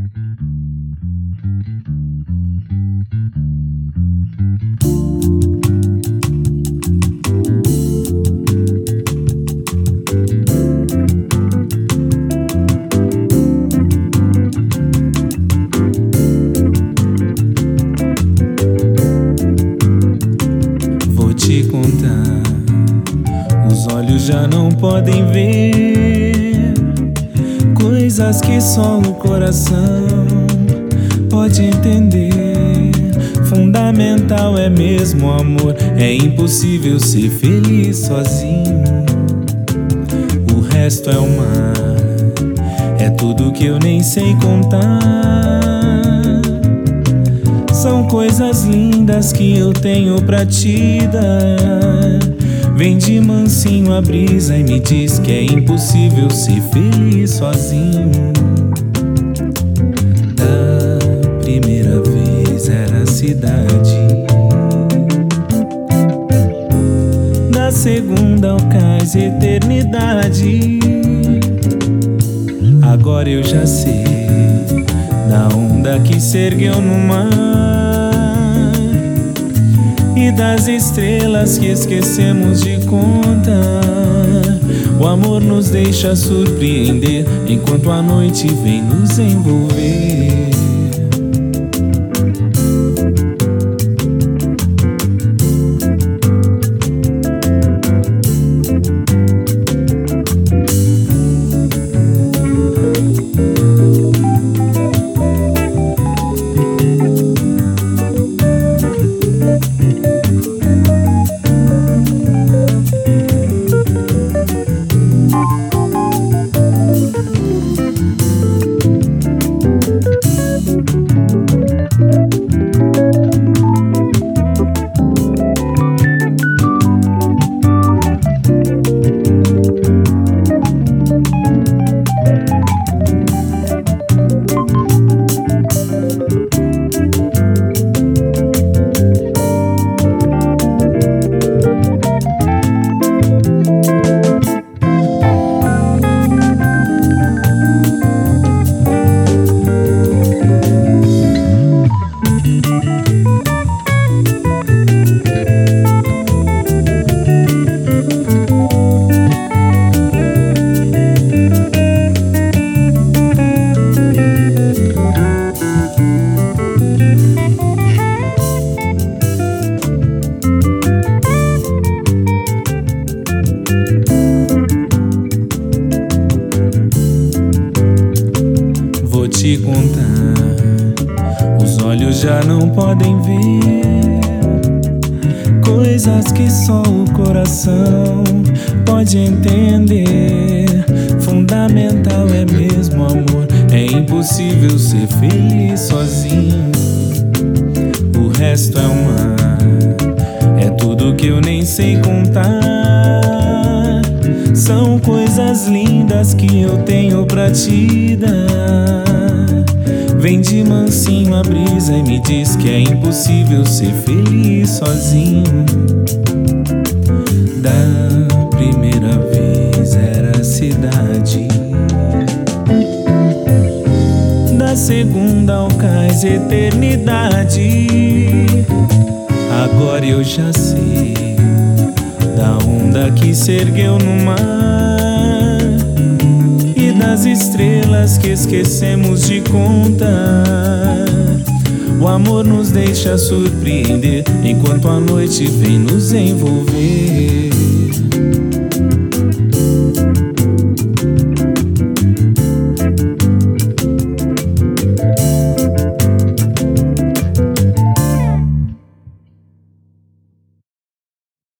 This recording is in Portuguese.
Te contar, os olhos já não podem ver coisas que só o coração pode entender. Fundamental é mesmo o amor, é impossível ser feliz sozinho. O resto é o mar, é tudo que eu nem sei contar. São coisas lindas que eu tenho pra te dar. Vem de mansinho a brisa e me diz que é impossível ser feliz sozinho. Da primeira vez era a cidade, da segunda ao cais eternidade. Agora eu já sei da onda que se ergueu no mar e das estrelas que esquecemos de contar. O amor nos deixa surpreender enquanto a noite vem nos envolver. Te contar, os olhos já não podem ver coisas que só o coração pode entender. Fundamental é mesmo o amor, é impossível ser feliz sozinho. O resto é o mar, é tudo que eu nem sei contar. São coisas lindas que eu tenho pra te dar. Vem de mansinho a brisa e me diz que é impossível ser feliz sozinho. Da primeira vez era a cidade, da segunda ao cais eternidade. Agora eu já sei da onda que se ergueu no mar e das estrelas que esquecemos de contar. O amor nos deixa surpreender enquanto a noite vem nos envolver.